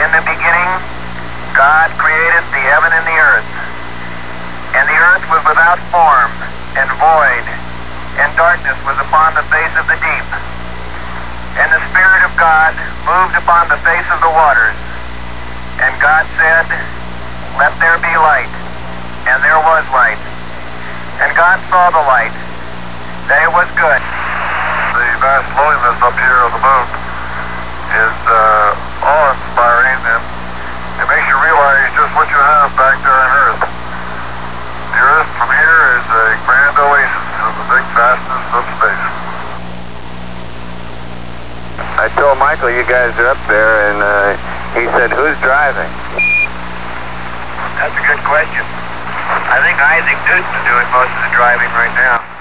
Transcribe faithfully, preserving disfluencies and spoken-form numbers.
In the beginning, God created the heaven and the earth. And the earth was without form and void, and darkness was upon the face of the deep. And the Spirit of God moved upon the face of the waters. And God said, "Let there be light." And there was light. And God saw the light, that it was good. The vast loneliness up here on the moon is uh, awe-inspiring, and it makes you realize just what you have back there on Earth. The Earth from here is a grand oasis in the big vastness of space. I told Michael you guys are up there, and uh, he said, "Who's driving?" That's a good question. I think Isaac Newton's doing most of the driving right now.